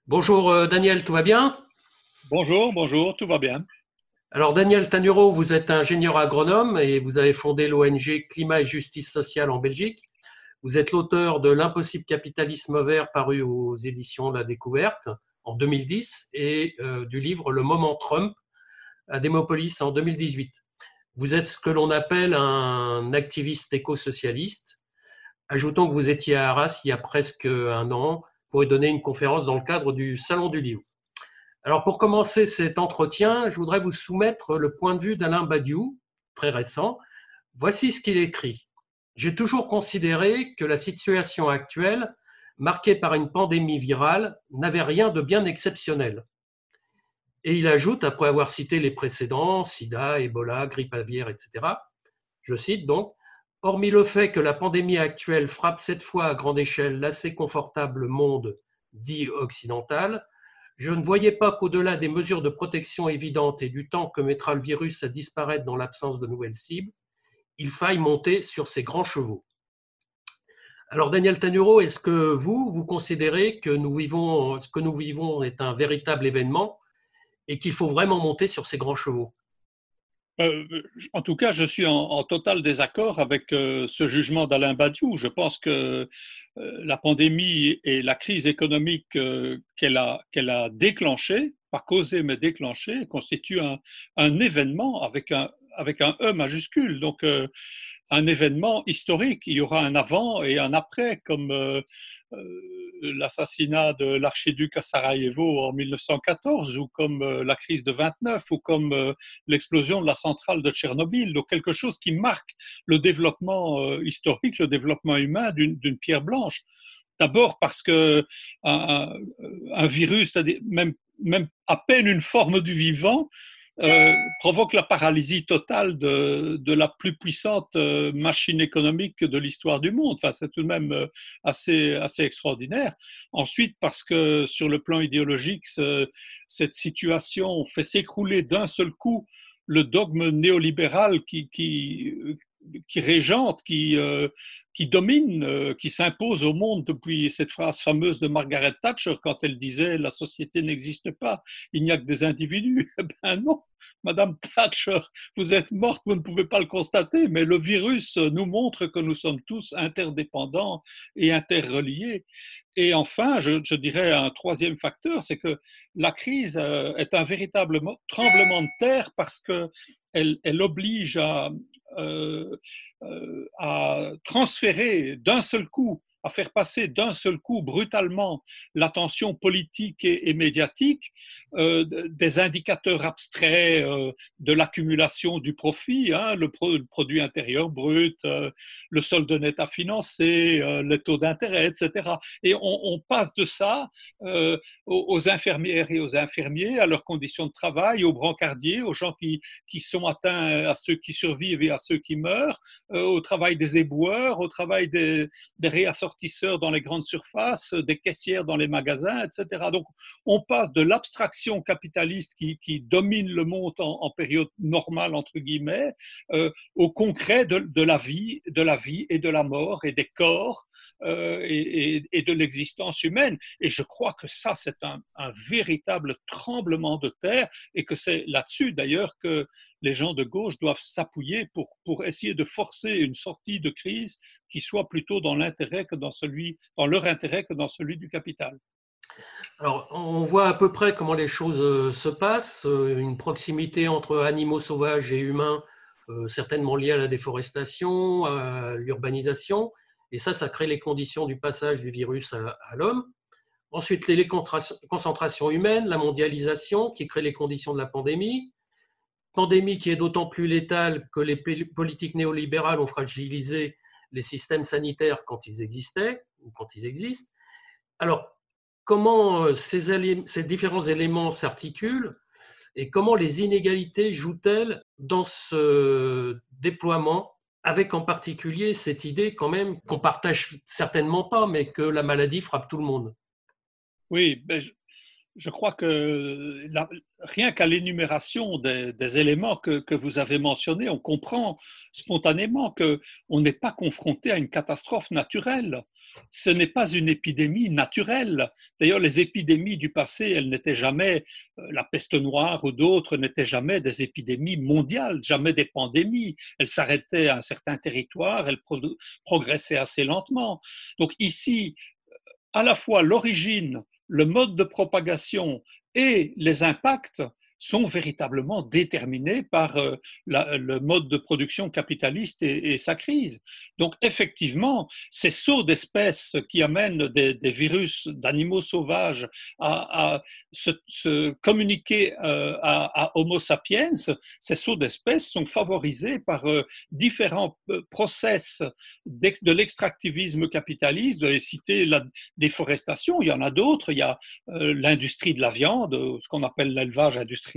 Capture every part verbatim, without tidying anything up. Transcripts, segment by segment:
Bonjour euh, Daniel, tout va bien? Bonjour, bonjour, tout va bien. Alors Daniel Tanuro, vous êtes ingénieur agronome et vous avez fondé l'O N G Climat et Justice sociale en Belgique. Vous êtes l'auteur de L'impossible capitalisme vert paru aux éditions La Découverte en deux mille dix et euh, du livre Le moment Trump à Démopolis en deux mille dix-huit. Vous êtes ce que l'on appelle un activiste éco-socialiste. Ajoutons que vous étiez à Arras il y a presque un an pour y donner une conférence dans le cadre du Salon du Livre. Alors pour commencer cet entretien, je voudrais vous soumettre le point de vue d'Alain Badiou, très récent. Voici ce qu'il écrit. J'ai toujours considéré que la situation actuelle, marquée par une pandémie virale, n'avait rien de bien exceptionnel. Et il ajoute, après avoir cité les précédents, sida, Ebola, grippe aviaire, et cetera, je cite donc, hormis le fait que la pandémie actuelle frappe cette fois à grande échelle l'assez confortable monde dit occidental, je ne voyais pas qu'au-delà des mesures de protection évidentes et du temps que mettra le virus à disparaître dans l'absence de nouvelles cibles, il faille monter sur ces grands chevaux. Alors Daniel Tanuro, est-ce que vous, vous considérez que nous vivons, ce que nous vivons est un véritable événement et qu'il faut vraiment monter sur ces grands chevaux? Euh, en tout cas, je suis en, en total désaccord avec euh, ce jugement d'Alain Badiou. Je pense que euh, la pandémie et la crise économique euh, qu'elle a, qu'elle a déclenchée, pas causée mais déclenchée, constituent un, un événement avec un, avec un E majuscule. Donc, euh, un événement historique. Il y aura un avant et un après, comme euh, euh, l'assassinat de l'archiduc à Sarajevo en mille neuf cent quatorze, ou comme euh, la crise de vingt-neuf, ou comme euh, l'explosion de la centrale de Tchernobyl. Donc quelque chose qui marque le développement euh, historique, le développement humain d'une pierre blanche. D'abord parce que un, un virus, c'est-à-dire même, même à peine une forme du vivant, euh, provoque la paralysie totale de, de la plus puissante euh, machine économique de l'histoire du monde. Enfin, c'est tout de même euh, assez, assez extraordinaire. Ensuite, parce que sur le plan idéologique, ce, cette situation fait s'écrouler d'un seul coup le dogme néolibéral qui, qui, qui régente, qui, euh, qui domine, euh, qui s'impose au monde depuis cette phrase fameuse de Margaret Thatcher quand elle disait la société n'existe pas, il n'y a que des individus. Eh ben non, Madame Thatcher, vous êtes morte, vous ne pouvez pas le constater, mais le virus nous montre que nous sommes tous interdépendants et interreliés. Et enfin, je, je dirais un troisième facteur, c'est que la crise euh, est un véritable tremblement de terre parce que elle, elle oblige à, euh, euh, à transférer d'un seul coup, à faire passer d'un seul coup brutalement l'attention politique et, et médiatique euh, des indicateurs abstraits euh, de l'accumulation du profit, hein, le, pro, le, produit intérieur brut, euh, le solde net à financer, euh, les taux d'intérêt, et cetera. Et on, on passe de ça euh, aux, aux infirmières et aux infirmiers, à leurs conditions de travail, aux brancardiers, aux gens qui, qui sont atteints, à ceux qui survivent et à ceux qui meurent, euh, au travail des éboueurs, au travail des, des réassortisseurs dans les grandes surfaces, des caissières dans les magasins, et cetera. Donc, on passe de l'abstraction capitaliste qui, qui domine le monde en, en période normale, entre guillemets, euh, au concret de, de, la vie, de la vie et de la mort et des corps euh, et, et, et de l'existence humaine. Et je crois que ça, c'est un, un véritable tremblement de terre et que c'est là-dessus, d'ailleurs, que les gens de gauche doivent s'appuyer pour, pour essayer de forcer une sortie de crise qui soit plutôt dans l'intérêt que dans celui, dans leur intérêt que dans celui du capital. Alors, on voit à peu près comment les choses euh, se passent, euh, une proximité entre animaux sauvages et humains, euh, certainement liée à la déforestation, à l'urbanisation, et ça, ça crée les conditions du passage du virus à, à l'homme. Ensuite, les concentrations humaines, la mondialisation qui crée les conditions de la pandémie, pandémie qui est d'autant plus létale que les politiques néolibérales ont fragilisé les systèmes sanitaires quand ils existaient ou quand ils existent. Alors, comment euh, ces, élé- ces différents éléments s'articulent et comment les inégalités jouent-elles dans ce déploiement, avec en particulier cette idée quand même qu'on partage certainement pas, mais que la maladie frappe tout le monde. Oui, ben je, je crois que la, rien qu'à l'énumération des, des éléments que, que, vous avez mentionnés, on comprend spontanément qu'on n'est pas confronté à une catastrophe naturelle. Ce n'est pas une épidémie naturelle. D'ailleurs, les épidémies du passé, elles n'étaient jamais, la peste noire ou d'autres, n'étaient jamais des épidémies mondiales, jamais des pandémies. Elles s'arrêtaient à un certain territoire, elles pro- progressaient assez lentement. Donc ici, à la fois l'origine, le mode de propagation et les impacts sont véritablement déterminés par euh, la, le mode de production capitaliste et, et sa crise. Donc effectivement, ces sauts d'espèces qui amènent des, des virus d'animaux sauvages à, à se, se, communiquer euh, à, à Homo sapiens, ces sauts d'espèces sont favorisés par euh, différents process de l'extractivisme capitaliste. Vous avez cité la déforestation, il y en a d'autres, il y a euh, l'industrie de la viande, ce qu'on appelle l'élevage industriel,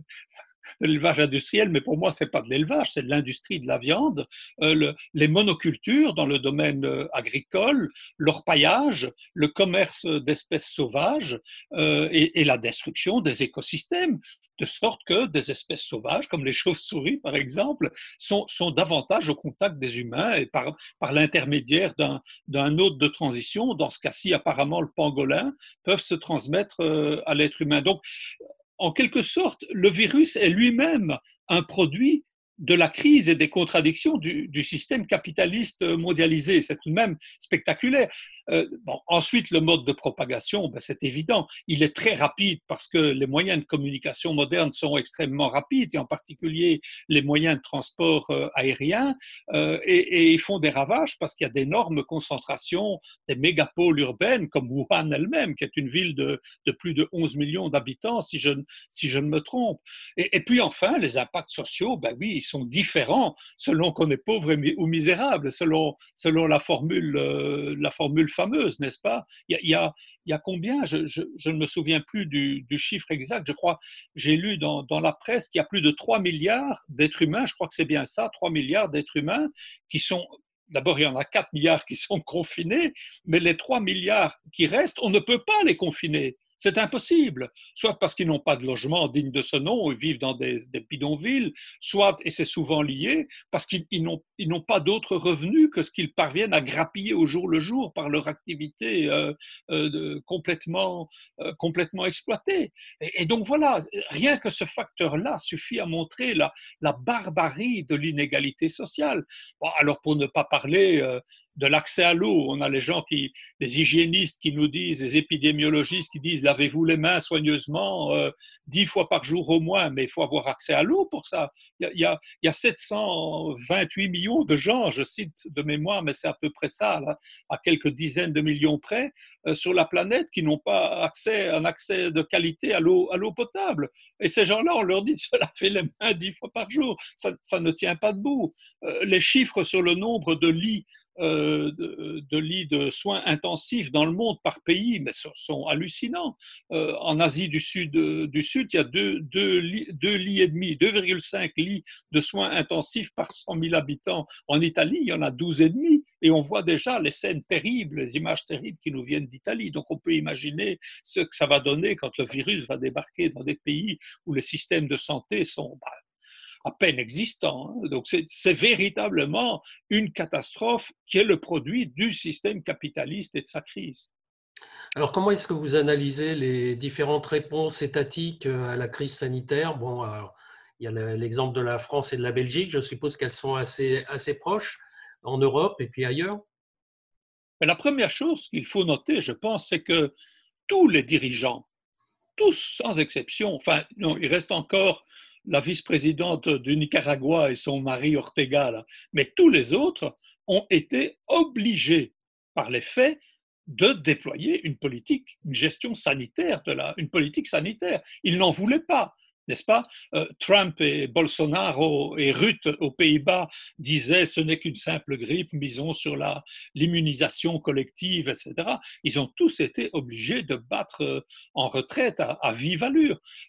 de l'élevage industriel, mais pour moi, ce n'est pas de l'élevage, c'est de l'industrie de la viande, euh, le, les monocultures dans le domaine euh, agricole, l'orpaillage, le commerce d'espèces sauvages euh, et, et la destruction des écosystèmes, de sorte que des espèces sauvages, comme les chauves-souris par exemple, sont, sont davantage au contact des humains et par, par l'intermédiaire d'un, d'un hôte de transition, dans ce cas-ci apparemment le pangolin, peuvent se transmettre euh, à l'être humain. Donc, en quelque sorte, le virus est lui-même un produit de la crise et des contradictions du, du système capitaliste mondialisé. C'est tout de même spectaculaire. Euh, bon, ensuite, le mode de propagation, ben, c'est évident. Il est très rapide parce que les moyens de communication modernes sont extrêmement rapides, et en particulier les moyens de transport euh, aérien, euh, et, et ils font des ravages parce qu'il y a d'énormes concentrations, des mégapoles urbaines comme Wuhan elle-même, qui est une ville de, de plus de onze millions d'habitants, si je, si je ne me trompe. Et, et puis enfin, les impacts sociaux, ben oui, ils sont différents selon qu'on est pauvre ou misérable, selon, selon la formule, euh, la formule fameuse, n'est-ce pas? Il y a, il y a, il y a combien? je, je, je ne me souviens plus du, du chiffre exact. Je crois, j'ai lu dans, dans la presse qu'il y a plus de trois milliards d'êtres humains, je crois que c'est bien ça, trois milliards d'êtres humains qui sont. D'abord, il y en a quatre milliards qui sont confinés, mais les trois milliards qui restent, on ne peut pas les confiner. C'est impossible, soit parce qu'ils n'ont pas de logement digne de ce nom, ils vivent dans des, des bidonvilles, soit, et c'est souvent lié, parce qu'ils n'ont, ils n'ont pas d'autres revenus que ce qu'ils parviennent à grappiller au jour le jour par leur activité euh, euh, de, complètement, euh, complètement exploitée. Et, et donc voilà, rien que ce facteur-là suffit à montrer la, la barbarie de l'inégalité sociale. Bon, alors pour ne pas parler euh, de l'accès à l'eau, on a les gens qui, les hygiénistes qui nous disent, les épidémiologistes qui disent lavez-vous les mains soigneusement euh, dix fois par jour au moins, mais il faut avoir accès à l'eau pour ça. Il y a, il y a sept cent vingt-huit millions de gens, je cite de mémoire, mais c'est à peu près ça, là, à quelques dizaines de millions près, euh, sur la planète qui n'ont pas accès, un accès de qualité à l'eau, à l'eau potable. Et ces gens-là, on leur dit de se laver les mains dix fois par jour. Ça, ça ne tient pas debout. Euh, les chiffres sur le nombre de lits Euh, de, de lits de soins intensifs dans le monde par pays, mais sont, sont hallucinants. Euh, en Asie du Sud, du Sud, il y a deux, deux, lits, deux lits et demi, deux virgule cinq lits de soins intensifs par cent mille habitants. En Italie, il y en a douze et demi, et on voit déjà les scènes terribles, les images terribles qui nous viennent d'Italie. Donc on peut imaginer ce que ça va donner quand le virus va débarquer dans des pays où les systèmes de santé sont bah, à peine existant. Donc c'est, c'est véritablement une catastrophe qui est le produit du système capitaliste et de sa crise. Alors, comment est-ce que vous analysez les différentes réponses étatiques à la crise sanitaire? Bon, alors, il y a l'exemple de la France et de la Belgique. Je suppose qu'elles sont assez, assez proches en Europe et puis ailleurs. Mais la première chose qu'il faut noter, je pense, c'est que tous les dirigeants, tous sans exception, enfin, non, il reste encore la vice-présidente du Nicaragua et son mari Ortega, là, mais tous les autres ont été obligés par les faits de déployer une politique, une gestion sanitaire, de la, une politique sanitaire. Ils n'en voulaient pas, n'est-ce pas? euh, Trump et Bolsonaro et Rutte aux Pays-Bas disaient ce n'est qu'une simple grippe, misons sur la, l'immunisation collective, et cetera. Ils ont tous été obligés de battre en retraite à, à vive allure.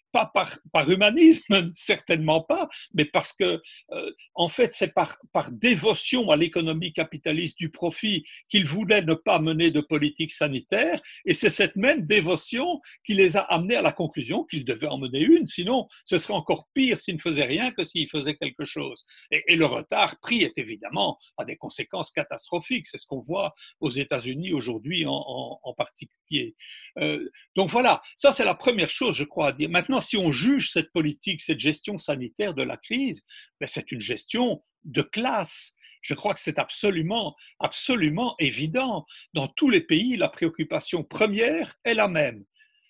pas par, par humanisme, certainement pas, mais parce que, euh, en fait, c'est par, par dévotion à l'économie capitaliste du profit qu'ils voulaient ne pas mener de politique sanitaire, et c'est cette même dévotion qui les a amenés à la conclusion qu'ils devaient en mener une, sinon ce serait encore pire s'ils ne faisaient rien que s'ils faisaient quelque chose. Et, et le retard pris est évidemment à des conséquences catastrophiques, c'est ce qu'on voit aux États-Unis aujourd'hui en, en, en particulier. Euh, donc voilà, ça c'est la première chose, je crois, à dire. Maintenant, si on juge cette politique, cette gestion sanitaire de la crise, ben c'est une gestion de classe. Je crois que c'est absolument, absolument évident. Dans tous les pays, la préoccupation première est la même.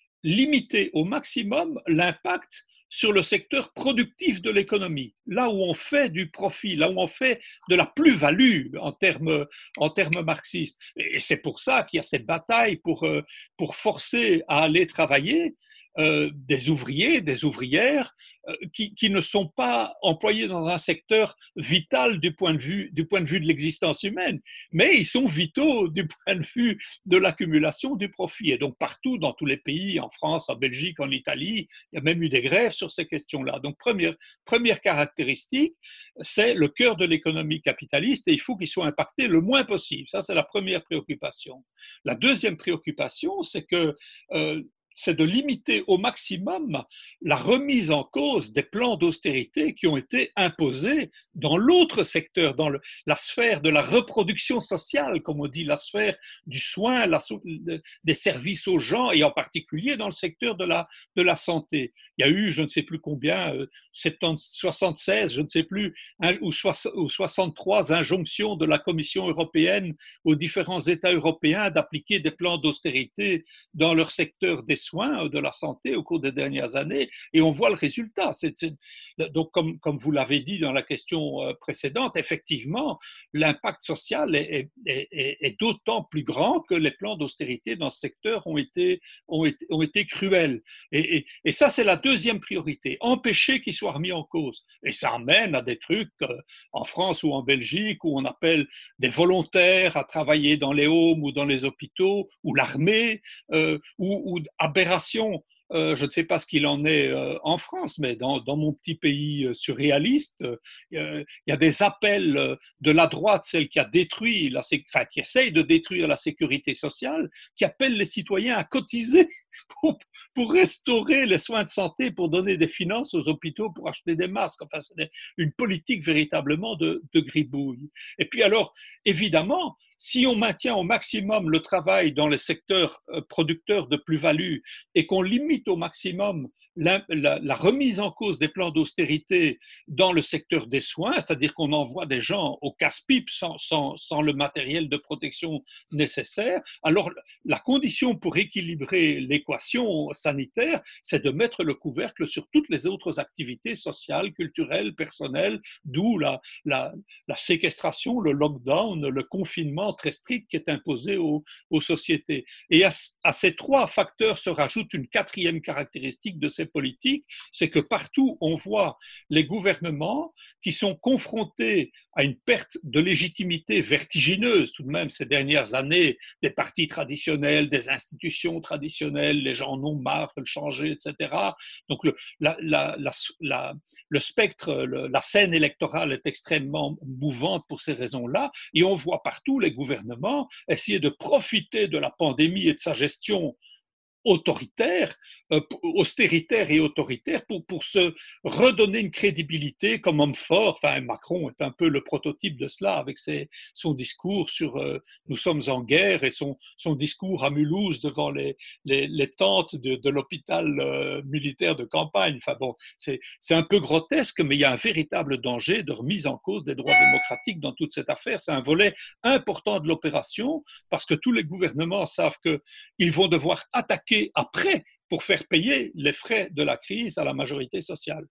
Limiter au maximum l'impact sur le secteur productif de l'économie, là où on fait du profit, là où on fait de la plus-value en termes, en termes marxistes. Et c'est pour ça qu'il y a cette bataille pour, pour forcer à aller travailler euh, des ouvriers, des ouvrières euh, qui, qui ne sont pas employés dans un secteur vital du point de vue, du point de vue de l'existence humaine, mais ils sont vitaux du point de vue de l'accumulation du profit. Et donc partout, dans tous les pays, en France, en Belgique, en Italie, il y a même eu des grèves sur ces questions-là. Donc première, première caractéristique, c'est le cœur de l'économie capitaliste et il faut qu'il soit impacté le moins possible. Ça, c'est la première préoccupation. La deuxième préoccupation, c'est que euh, c'est de limiter au maximum la remise en cause des plans d'austérité qui ont été imposés dans l'autre secteur, dans le, la sphère de la reproduction sociale, comme on dit, la sphère du soin, la, des services aux gens, et en particulier dans le secteur de la, de la santé. Il y a eu, je ne sais plus combien, soixante-seize, je ne sais plus, ou soixante-trois injonctions de la Commission européenne aux différents États européens d'appliquer des plans d'austérité dans leur secteur des soins, de la santé au cours des dernières années, et on voit le résultat. C'est, c'est, donc, comme, comme vous l'avez dit dans la question précédente, effectivement, l'impact social est, est, est, est d'autant plus grand que les plans d'austérité dans ce secteur ont été, ont été, ont été cruels. Et, et, et ça, c'est la deuxième priorité, empêcher qu'ils soient remis en cause. Et ça amène à des trucs en France ou en Belgique où on appelle des volontaires à travailler dans les homes ou dans les hôpitaux, ou l'armée, euh, ou, ou aberration. Euh, je ne sais pas ce qu'il en est euh, en France, mais dans, dans mon petit pays euh, surréaliste, euh, il y a des appels euh, de la droite, celle qui a détruit, la, enfin, qui essaye de détruire la sécurité sociale, qui appelle les citoyens à cotiser pour, pour restaurer les soins de santé, pour donner des finances aux hôpitaux, pour acheter des masques. Enfin, c'est une politique véritablement de, de gribouille. Et puis alors, évidemment, si on maintient au maximum le travail dans les secteurs producteurs de plus-value et qu'on limite au maximum la, la, la remise en cause des plans d'austérité dans le secteur des soins, c'est-à-dire qu'on envoie des gens au casse-pipe sans, sans, sans le matériel de protection nécessaire, alors la condition pour équilibrer l'équation sanitaire, c'est de mettre le couvercle sur toutes les autres activités sociales, culturelles, personnelles, d'où la, la, la séquestration, le lockdown, le confinement très strict qui est imposé aux, aux sociétés. Et à, à ces trois facteurs se rajoute une quatrième caractéristique de ces politiques, c'est que partout on voit les gouvernements qui sont confrontés à une perte de légitimité vertigineuse tout de même ces dernières années, des partis traditionnels, des institutions traditionnelles, les gens en ont marre, veulent changer, et cetera. Donc le, la, la, la, la, le spectre, le, la scène électorale est extrêmement mouvante pour ces raisons-là, et on voit partout les gouvernements essayer de profiter de la pandémie et de sa gestion autoritaire, euh, austéritaire et autoritaire pour, pour se redonner une crédibilité comme homme fort. Enfin, Macron est un peu le prototype de cela avec ses, son discours sur euh, nous sommes en guerre et son, son discours à Mulhouse devant les, les, les tentes de, de l'hôpital euh, militaire de campagne. Enfin bon, c'est, c'est un peu grotesque, mais il y a un véritable danger de remise en cause des droits démocratiques dans toute cette affaire. C'est un volet important de l'opération parce que tous les gouvernements savent qu'ils vont devoir attaquer après pour faire payer les frais de la crise à la majorité sociale.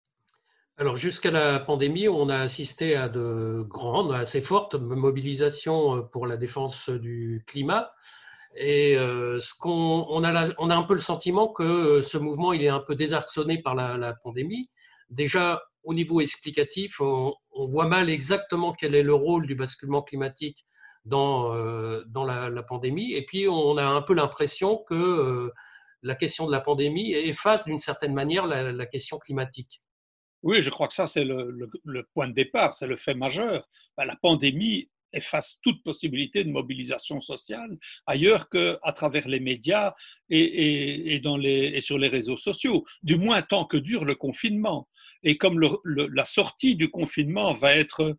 Alors, jusqu'à la pandémie, on a assisté à de grandes, assez fortes mobilisations pour la défense du climat. Et euh, ce qu'on, on, a la, on a un peu le sentiment que ce mouvement il est un peu désarçonné par la, la pandémie. Déjà, au niveau explicatif, on, on voit mal exactement quel est le rôle du basculement climatique dans, euh, dans la, la pandémie. Et puis, on a un peu l'impression que euh, la question de la pandémie efface d'une certaine manière la, la question climatique. Oui, je crois que ça, c'est le, le, le point de départ, c'est le fait majeur. Ben, la pandémie efface toute possibilité de mobilisation sociale ailleurs qu'à travers les médias et, et, et, dans les, et sur les réseaux sociaux, du moins tant que dure le confinement. Et comme le, le, la sortie du confinement va être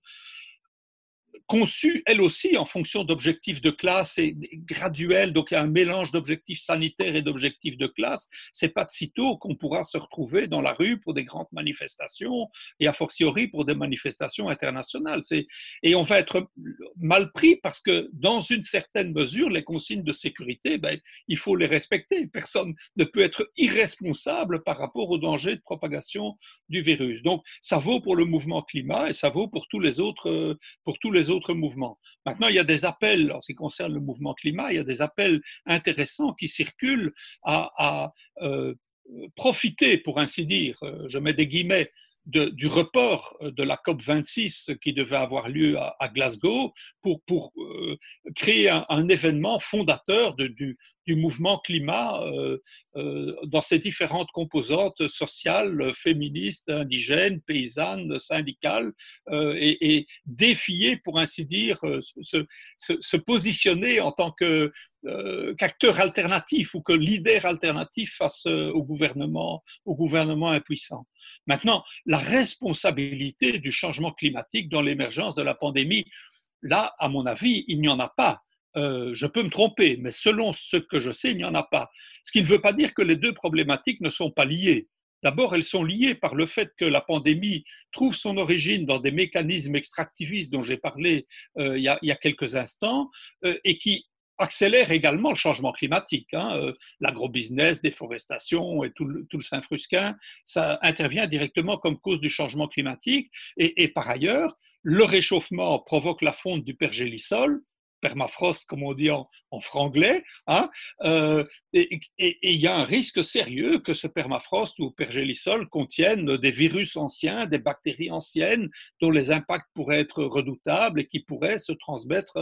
conçue, elle aussi, en fonction d'objectifs de classe et graduels, donc il y a un mélange d'objectifs sanitaires et d'objectifs de classe, c'est pas de sitôt qu'on pourra se retrouver dans la rue pour des grandes manifestations, et a fortiori pour des manifestations internationales. C'est, et on va être mal pris parce que, dans une certaine mesure, les consignes de sécurité, ben, il faut les respecter. Personne ne peut être irresponsable par rapport au danger de propagation du virus. Donc, ça vaut pour le mouvement climat et ça vaut pour tous les autres, pour tous les autres mouvements. Maintenant, il y a des appels, en ce qui concerne le mouvement climat, il y a des appels intéressants qui circulent à, à euh, profiter, pour ainsi dire, je mets des guillemets, de, du report de la COP vingt-six qui devait avoir lieu à, à Glasgow pour, pour euh, créer un, un événement fondateur de, du, du mouvement climat euh, euh, dans ses différentes composantes sociales, féministes, indigènes, paysannes, syndicales, euh, et, et défier, pour ainsi dire, se, se, se positionner en tant que Euh, qu'acteur alternatif ou que leader alternatif face au gouvernement, au gouvernement impuissant. Maintenant, la responsabilité du changement climatique dans l'émergence de la pandémie, là, à mon avis, il n'y en a pas. Euh, je peux me tromper, mais selon ce que je sais, il n'y en a pas. Ce qui ne veut pas dire que les deux problématiques ne sont pas liées. D'abord, elles sont liées par le fait que la pandémie trouve son origine dans des mécanismes extractivistes dont j'ai parlé euh, il, y a, il y a quelques instants euh, et qui accélère également le changement climatique. Hein. Euh, l'agrobusiness, déforestation et tout le, tout le Saint-Frusquin, ça intervient directement comme cause du changement climatique. Et, et par ailleurs, le réchauffement provoque la fonte du pergélisol, permafrost, comme on dit en, en franglais, hein, euh, et il y a un risque sérieux que ce permafrost ou pergélisol contienne des virus anciens, des bactéries anciennes, dont les impacts pourraient être redoutables et qui pourraient se transmettre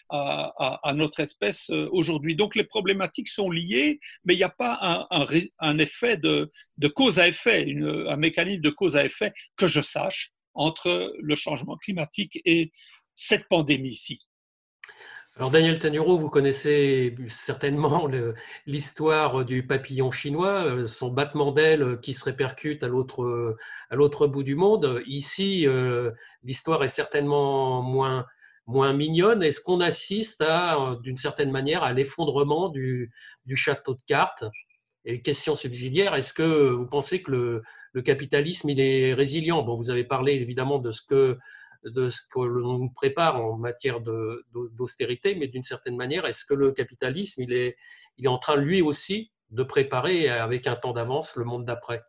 à, à, à notre espèce aujourd'hui. Donc les problématiques sont liées, mais il n'y a pas un, un, un effet de, de cause à effet, une, un mécanisme de cause à effet que je sache entre le changement climatique et cette pandémie-ci. Alors Daniel Tanuro, vous connaissez certainement le, l'histoire du papillon chinois, son battement d'aile qui se répercute à l'autre, à l'autre bout du monde. Ici, euh, l'histoire est certainement moins, moins mignonne. Est-ce qu'on assiste à, d'une certaine manière, à l'effondrement du, du château de cartes? Et question subsidiaire, est-ce que vous pensez que le, le capitalisme il est résilient? Bon, vous avez parlé évidemment de ce que de ce que l'on nous prépare en matière de, d'austérité, mais d'une certaine manière, est-ce que le capitalisme il est, il est en train lui aussi de préparer avec un temps d'avance le monde d'après?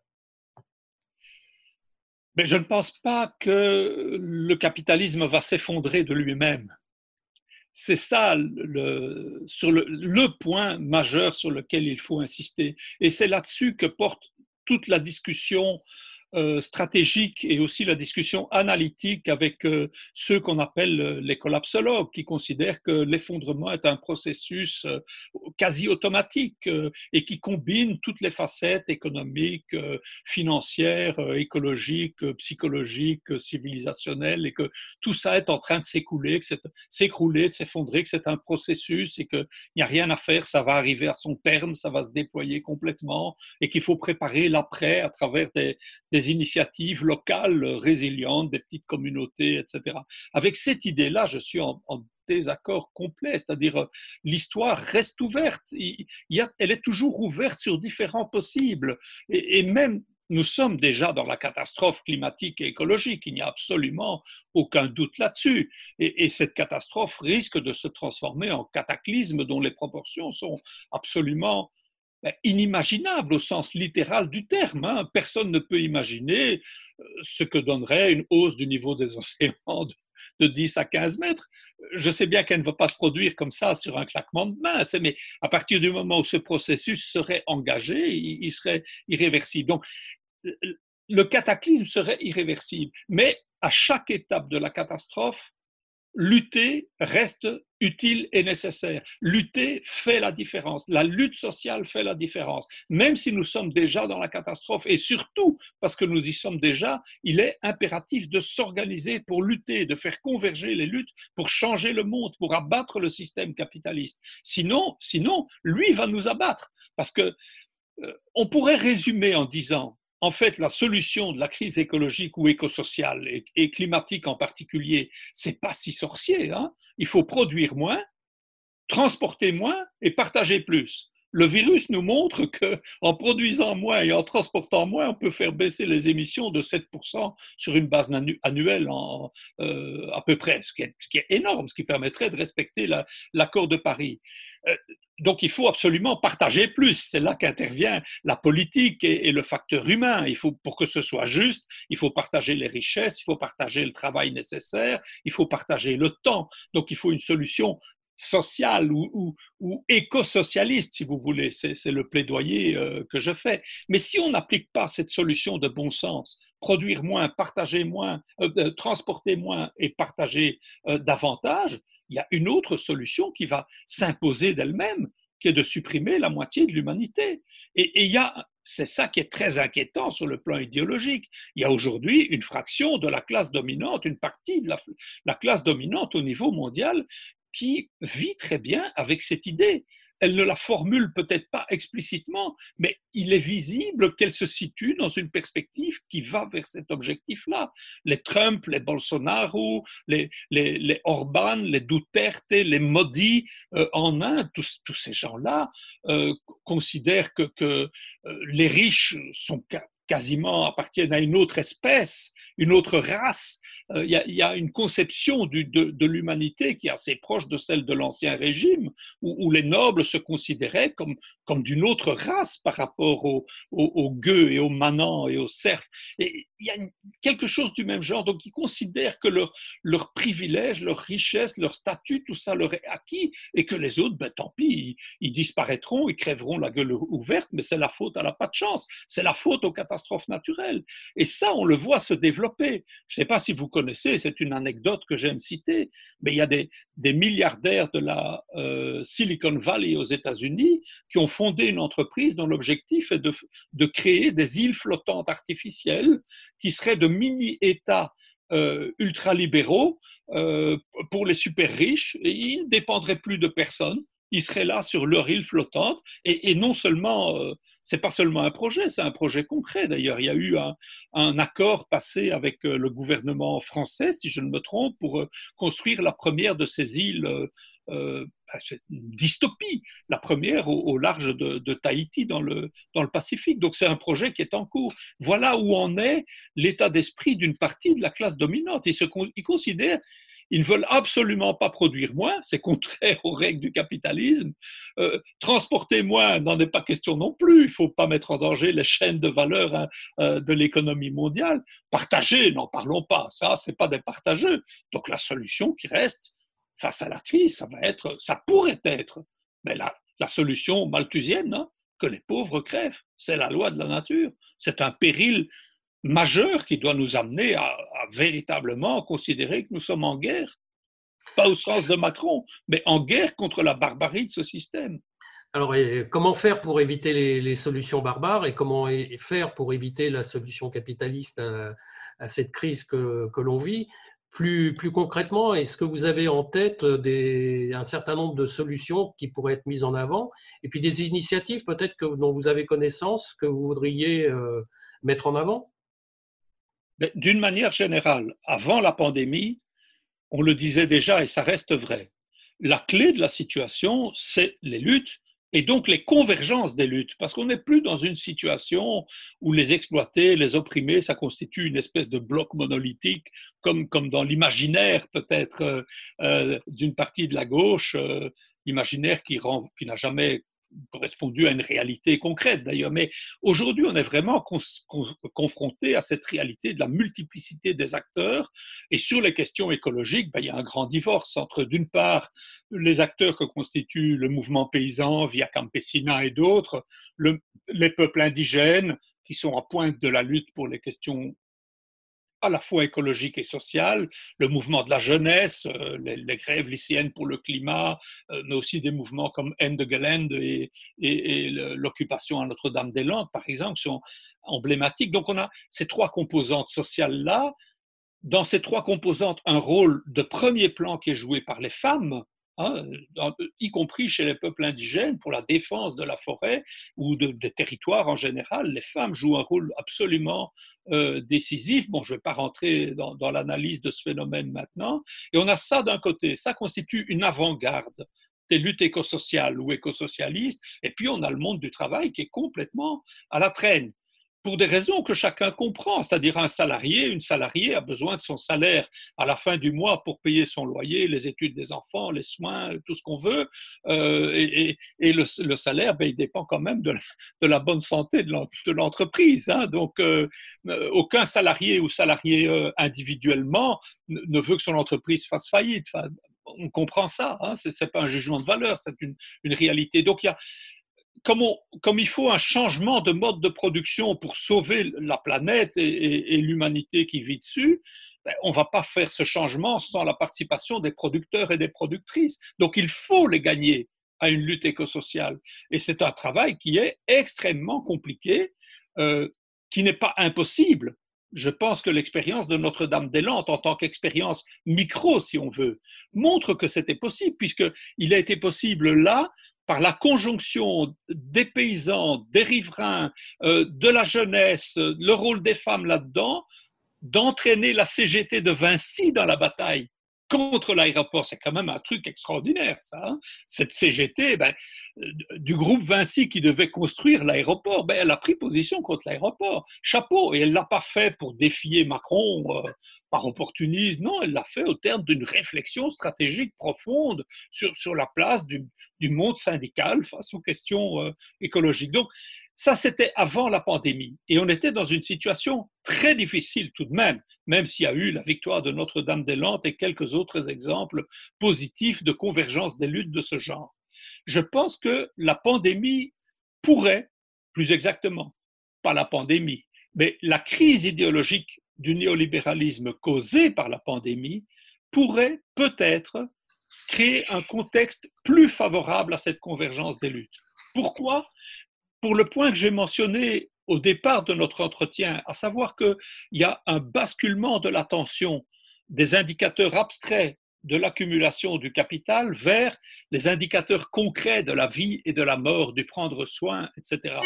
Mais je ne pense pas que le capitalisme va s'effondrer de lui-même. C'est ça le, sur le, le point majeur sur lequel il faut insister. Et c'est là-dessus que porte toute la discussion euh, stratégique et aussi la discussion analytique avec euh, ceux qu'on appelle les collapsologues, qui considèrent que l'effondrement est un processus euh, quasi automatique euh, et qui combine toutes les facettes économiques, euh, financières, euh, écologiques, euh, psychologiques, euh, civilisationnelles, et que tout ça est en train de s'écouler, que c'est, s'écrouler, de s'effondrer, que c'est un processus et qu'il n'y a rien à faire, ça va arriver à son terme, ça va se déployer complètement et qu'il faut préparer l'après à travers des, des des initiatives locales résilientes, des petites communautés, et cetera. Avec cette idée-là, je suis en, en désaccord complet, c'est-à-dire l'histoire reste ouverte, il y a, elle est toujours ouverte sur différents possibles, et, et même nous sommes déjà dans la catastrophe climatique et écologique, il n'y a absolument aucun doute là-dessus, et, et cette catastrophe risque de se transformer en cataclysme dont les proportions sont absolument inimaginable au sens littéral du terme. Hein. Personne ne peut imaginer ce que donnerait une hausse du niveau des océans de, de dix à quinze mètres. Je sais bien qu'elle ne va pas se produire comme ça sur un claquement de main, mais à partir du moment où ce processus serait engagé, il, il serait irréversible. Donc, le cataclysme serait irréversible. Mais à chaque étape de la catastrophe, lutter reste utile et nécessaire. Lutter fait la différence. La lutte sociale fait la différence. Même si nous sommes déjà dans la catastrophe, et surtout parce que nous y sommes déjà, il est impératif de s'organiser pour lutter, de faire converger les luttes pour changer le monde, pour abattre le système capitaliste. Sinon, sinon lui va nous abattre. Parce que euh, on pourrait résumer en disant, en fait, la solution de la crise écologique ou écosociale et, et climatique en particulier, c'est pas si sorcier. Hein. Il faut produire moins, transporter moins et partager plus. Le virus nous montre qu'en produisant moins et en transportant moins, on peut faire baisser les émissions de sept pour cent sur une base annuelle en, euh, à peu près, ce qui, est, ce qui est énorme, ce qui permettrait de respecter la, l'accord de Paris. Euh, donc il faut absolument partager plus. C'est là qu'intervient la politique et, et le facteur humain. Il faut, pour que ce soit juste, il faut partager les richesses, il faut partager le travail nécessaire, il faut partager le temps. Donc il faut une solution sociale ou, ou, ou éco-socialiste, si vous voulez. C'est, c'est le plaidoyer euh, que je fais. Mais si on n'applique pas cette solution de bon sens, produire moins, partager moins, euh, transporter moins et partager euh, davantage, il y a une autre solution qui va s'imposer d'elle-même, qui est de supprimer la moitié de l'humanité. Et, et il y a, c'est ça qui est très inquiétant sur le plan idéologique. Il y a aujourd'hui une fraction de la classe dominante, une partie de la, la classe dominante au niveau mondial qui vit très bien avec cette idée. Elle ne la formule peut-être pas explicitement, mais il est visible qu'elle se situe dans une perspective qui va vers cet objectif-là. Les Trump, les Bolsonaro, les, les, les Orban, les Duterte, les Modi euh, en Inde, tous, tous ces gens-là euh, considèrent que, que euh, les riches sont quasiment appartiennent à une autre espèce, une autre race. Euh, il, y a, il y a une conception du, de, de l'humanité qui est assez proche de celle de l'Ancien Régime, où, où les nobles se considéraient comme, comme d'une autre race par rapport aux, aux, aux gueux et aux manants et aux serfs. Et il y a une, quelque chose du même genre. Donc, ils considèrent que leur, leur privilège, leur richesse, leur statut, tout ça leur est acquis et que les autres, ben, tant pis, ils, ils disparaîtront, ils crèveront la gueule ouverte, mais c'est la faute à la pas de chance, c'est la faute aux catastrophes naturelles. Et ça, on le voit se développer. Je ne sais pas si vous connaissez, c'est une anecdote que j'aime citer, mais il y a des, des milliardaires de la euh, Silicon Valley aux États-Unis qui ont fondé une entreprise dont l'objectif est de, de créer des îles flottantes artificielles qui seraient de mini-États euh, ultralibéraux euh, pour les super riches, et ils ne dépendraient plus de personne. Ils seraient là sur leur île flottante, et, et non seulement, euh, c'est pas seulement un projet, c'est un projet concret. D'ailleurs, il y a eu un, un accord passé avec euh, le gouvernement français, si je ne me trompe, pour euh, construire la première de ces îles. Euh, euh, c'est une dystopie, la première au, au large de, de Tahiti dans le, dans le Pacifique. Donc c'est un projet qui est en cours. Voilà où en est l'état d'esprit d'une partie de la classe dominante. Ils, se, ils considèrent ils ne veulent absolument pas produire moins, c'est contraire aux règles du capitalisme. Euh, transporter moins n'en est pas question non plus, il ne faut pas mettre en danger les chaînes de valeur hein, euh, de l'économie mondiale. Partager, n'en parlons pas, ça, ce n'est pas des partageux. Donc la solution qui reste face à la crise, ça va être, ça pourrait être, mais la, la solution malthusienne, hein, que les pauvres crèvent, c'est la loi de la nature, c'est un péril majeur qui doit nous amener à, à véritablement considérer que nous sommes en guerre, pas au sens de Macron, mais en guerre contre la barbarie de ce système. Alors, comment faire pour éviter les, les solutions barbares et comment faire pour éviter la solution capitaliste à, à cette crise que, que l'on vit? Plus, plus concrètement, est-ce que vous avez en tête des, un certain nombre de solutions qui pourraient être mises en avant et puis des initiatives peut-être que, dont vous avez connaissance que vous voudriez euh, mettre en avant? D'une manière générale, avant la pandémie, on le disait déjà et ça reste vrai, la clé de la situation, c'est les luttes et donc les convergences des luttes, parce qu'on n'est plus dans une situation où les exploités, les opprimés, ça constitue une espèce de bloc monolithique, comme, comme dans l'imaginaire peut-être euh, d'une partie de la gauche, euh, imaginaire qui, rend, qui n'a jamais correspondu à une réalité concrète d'ailleurs, mais aujourd'hui on est vraiment con, con, confronté à cette réalité de la multiplicité des acteurs et sur les questions écologiques, ben, il y a un grand divorce entre d'une part les acteurs que constituent le mouvement paysan Via Campesina et d'autres, le, les peuples indigènes qui sont en pointe de la lutte pour les questions à la fois écologique et social, le mouvement de la jeunesse, euh, les, les grèves lycéennes pour le climat, euh, mais aussi des mouvements comme Ende Gelände et, et, et l'occupation à Notre-Dame-des-Landes, par exemple, sont emblématiques. Donc on a ces trois composantes sociales-là. Dans ces trois composantes, un rôle de premier plan qui est joué par les femmes, hein, dans, y compris chez les peuples indigènes, pour la défense de la forêt ou de, des territoires en général. Les femmes jouent un rôle absolument euh, décisif. Bon, je ne vais pas rentrer dans, dans l'analyse de ce phénomène maintenant. Et on a ça d'un côté, ça constitue une avant-garde des luttes écosociales ou écosocialistes, et puis on a le monde du travail qui est complètement à la traîne, pour des raisons que chacun comprend, c'est-à-dire un salarié, une salariée a besoin de son salaire à la fin du mois pour payer son loyer, les études des enfants, les soins, tout ce qu'on veut, euh, et, et le, le salaire, ben, il dépend quand même de la, de la bonne santé de l'entreprise. Hein. Donc, euh, aucun salarié ou salarié euh, individuellement ne, ne veut que son entreprise fasse faillite. Enfin, on comprend ça, hein. Ce n'est pas un jugement de valeur, c'est une, une réalité. Donc, il y a Comme, on, comme il faut un changement de mode de production pour sauver la planète et, et, et l'humanité qui vit dessus, ben, on ne va pas faire ce changement sans la participation des producteurs et des productrices. Donc il faut les gagner à une lutte écosociale. Et c'est un travail qui est extrêmement compliqué, euh, qui n'est pas impossible. Je pense que l'expérience de Notre-Dame-des-Landes, en tant qu'expérience micro, si on veut, montre que c'était possible, puisqu'il a été possible là, par la conjonction des paysans, des riverains, euh, de la jeunesse, le rôle des femmes là-dedans, d'entraîner la C G T de Vinci dans la bataille contre l'aéroport. C'est quand même un truc extraordinaire, ça. Hein. Cette C G T, ben, du groupe Vinci qui devait construire l'aéroport, ben, elle a pris position contre l'aéroport. Chapeau. Et elle ne l'a pas fait pour défier Macron euh, par opportunisme. Non, elle l'a fait au terme d'une réflexion stratégique profonde sur, sur la place du, du monde syndical face aux questions euh, écologiques. Donc, ça, c'était avant la pandémie. Et on était dans une situation très difficile tout de même, même s'il y a eu la victoire de Notre-Dame-des-Landes et quelques autres exemples positifs de convergence des luttes de ce genre. Je pense que la pandémie pourrait, plus exactement, pas la pandémie, mais la crise idéologique du néolibéralisme causée par la pandémie pourrait peut-être créer un contexte plus favorable à cette convergence des luttes. Pourquoi ? Pour le point que j'ai mentionné au départ de notre entretien, à savoir qu'il y a un basculement de l'attention des indicateurs abstraits de l'accumulation du capital vers les indicateurs concrets de la vie et de la mort, du prendre soin, et cetera.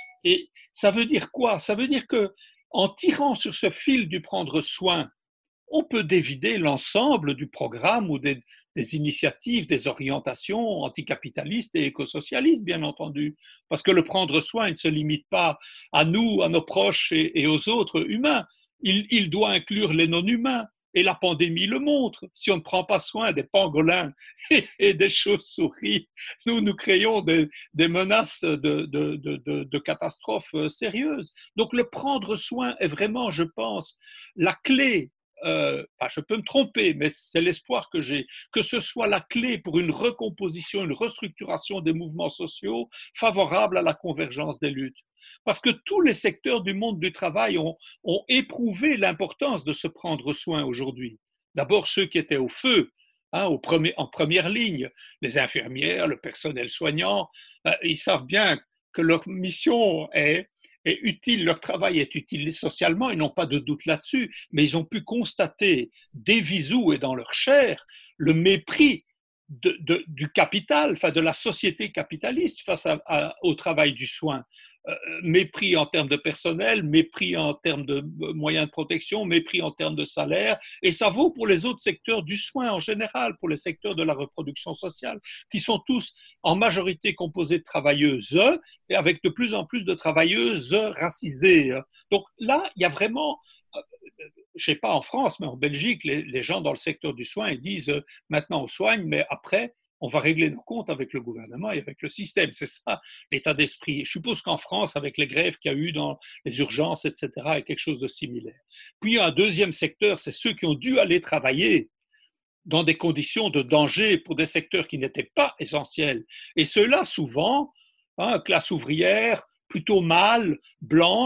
Et ça veut dire quoi ? Ça veut dire qu'en tirant sur ce fil du prendre soin, on peut dévider l'ensemble du programme ou des, des initiatives, des orientations anticapitalistes et écosocialistes, bien entendu. Parce que le prendre soin ne se limite pas à nous, à nos proches et, et aux autres humains. Il, il doit inclure les non-humains. Et la pandémie le montre. Si on ne prend pas soin des pangolins et, et des chauves-souris, nous, nous créons des, des menaces de, de, de, de catastrophes sérieuses. Donc le prendre soin est vraiment, je pense, la clé. Euh, enfin, je peux me tromper, mais c'est l'espoir que j'ai, que ce soit la clé pour une recomposition, une restructuration des mouvements sociaux favorables à la convergence des luttes. Parce que tous les secteurs du monde du travail ont, ont éprouvé l'importance de se prendre soin aujourd'hui. D'abord ceux qui étaient au feu, hein, au premier, en première ligne, les infirmières, le personnel soignant, euh, ils savent bien que leur mission est est utile, leur travail est utile socialement, ils n'ont pas de doute là-dessus, mais ils ont pu constater des visous et dans leur chair le mépris de, de, du capital, enfin de la société capitaliste face à, à, au travail du soin. Euh, mépris en termes de personnel, mépris en termes de moyens de protection, mépris en termes de salaire, et ça vaut pour les autres secteurs du soin en général, pour les secteurs de la reproduction sociale, qui sont tous en majorité composés de travailleuses et avec de plus en plus de travailleuses racisées. Donc là, il y a vraiment, je ne sais pas en France, mais en Belgique, les, les gens dans le secteur du soin, ils disent euh, maintenant on soigne, mais après, on va régler nos comptes avec le gouvernement et avec le système. C'est ça l'état d'esprit. Je suppose qu'en France, avec les grèves qu'il y a eu dans les urgences, et cetera, il y a quelque chose de similaire. Puis il y a un deuxième secteur, c'est ceux qui ont dû aller travailler dans des conditions de danger pour des secteurs qui n'étaient pas essentiels. Et ceux-là, souvent, hein, classe ouvrière, plutôt mâle, blanche,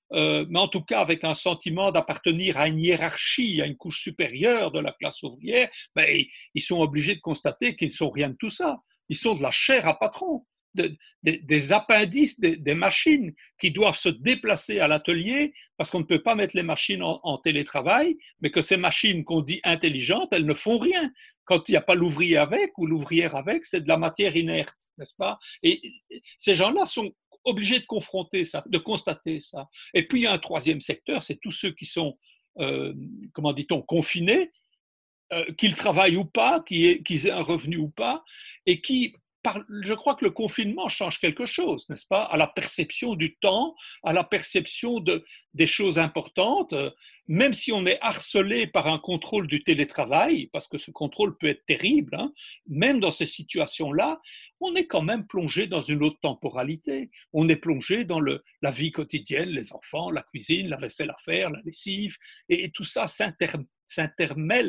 euh, mais en tout cas avec un sentiment d'appartenir à une hiérarchie, à une couche supérieure de la classe ouvrière, ben, ils sont obligés de constater qu'ils ne sont rien de tout ça. Ils sont de la chair à patron. De, de, des appendices des, des machines qui doivent se déplacer à l'atelier parce qu'on ne peut pas mettre les machines en, en télétravail, mais que ces machines qu'on dit intelligentes, elles ne font rien. Quand il n'y a pas l'ouvrier avec ou l'ouvrière avec, c'est de la matière inerte, n'est-ce pas? Et ces gens-là sont obligés de confronter ça, de constater ça. Et puis il y a un troisième secteur, c'est tous ceux qui sont, euh, comment dit-on, confinés, euh, qu'ils travaillent ou pas, qu'ils aient un revenu ou pas, et qui je crois que le confinement change quelque chose, n'est-ce pas, à la perception du temps, à la perception de, des choses importantes, même si on est harcelé par un contrôle du télétravail, parce que ce contrôle peut être terrible, hein, même dans ces situations-là, on est quand même plongé dans une autre temporalité. On est plongé dans le, la vie quotidienne, les enfants, la cuisine, la vaisselle à faire, la lessive, et, et tout ça s'interpelle s'intermêle,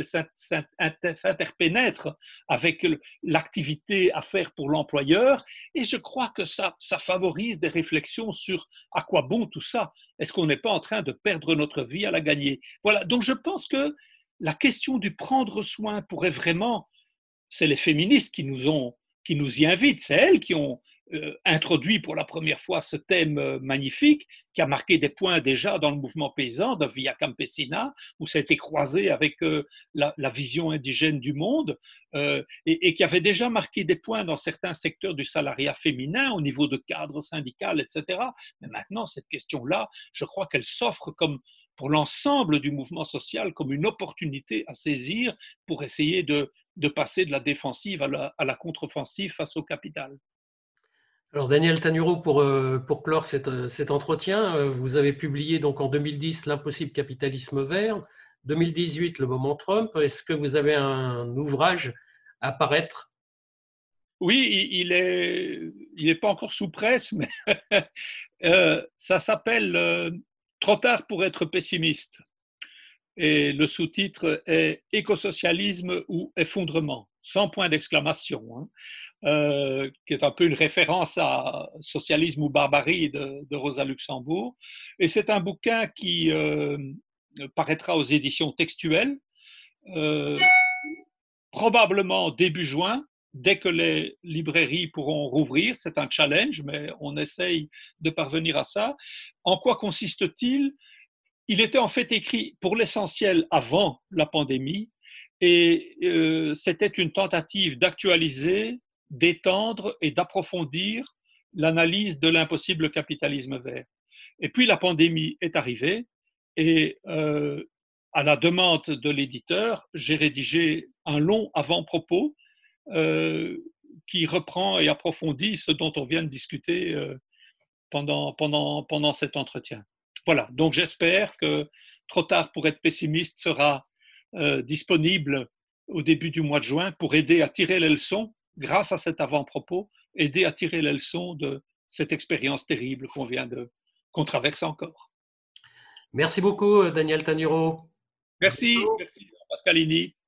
s'interpénètre avec l'activité à faire pour l'employeur, et je crois que ça, ça favorise des réflexions sur à quoi bon tout ça. Est-ce qu'on n'est pas en train de perdre notre vie à la gagner? Voilà, donc je pense que la question du prendre soin pourrait vraiment, c'est les féministes qui nous ont, qui nous y invitent, c'est elles qui ont Euh, introduit pour la première fois ce thème euh, magnifique qui a marqué des points déjà dans le mouvement paysan de Via Campesina, où ça a été croisé avec euh, la, la vision indigène du monde euh, et, et qui avait déjà marqué des points dans certains secteurs du salariat féminin au niveau de cadre syndical, et cetera. Mais maintenant, cette question-là, je crois qu'elle s'offre comme pour l'ensemble du mouvement social comme une opportunité à saisir pour essayer de, de passer de la défensive à la, à la contre-offensive face au capital. Alors Daniel Tanuro, pour, pour clore cet, cet entretien, vous avez publié donc en deux mille dix L'impossible capitalisme vert, deux mille dix-huit Le moment Trump. Est-ce que vous avez un ouvrage à paraître? Oui, il est, il n'est pas encore sous presse, mais euh, ça s'appelle euh, Trop tard pour être pessimiste. Et le sous-titre est Écosocialisme ou effondrement, sans point d'exclamation, hein, euh, qui est un peu une référence à Socialisme ou barbarie de, de Rosa Luxembourg. Et c'est un bouquin qui euh, paraîtra aux éditions textuelles, euh, probablement début juin, dès que les librairies pourront rouvrir. C'est un challenge, mais on essaye de parvenir à ça. En quoi consiste-t-il? Il était en fait écrit pour l'essentiel avant la pandémie et euh, c'était une tentative d'actualiser, d'étendre et d'approfondir l'analyse de l'impossible capitalisme vert. Et puis la pandémie est arrivée et euh, à la demande de l'éditeur, j'ai rédigé un long avant-propos euh, qui reprend et approfondit ce dont on vient de discuter euh, pendant, pendant, pendant cet entretien. Voilà, donc j'espère que Trop tard pour être pessimiste sera euh, disponible au début du mois de juin pour aider à tirer les leçons, grâce à cet avant-propos, aider à tirer les leçons de cette expérience terrible qu'on vient de, qu'on traverse encore. Merci beaucoup, Daniel Tanuro. Merci, merci Pascalini.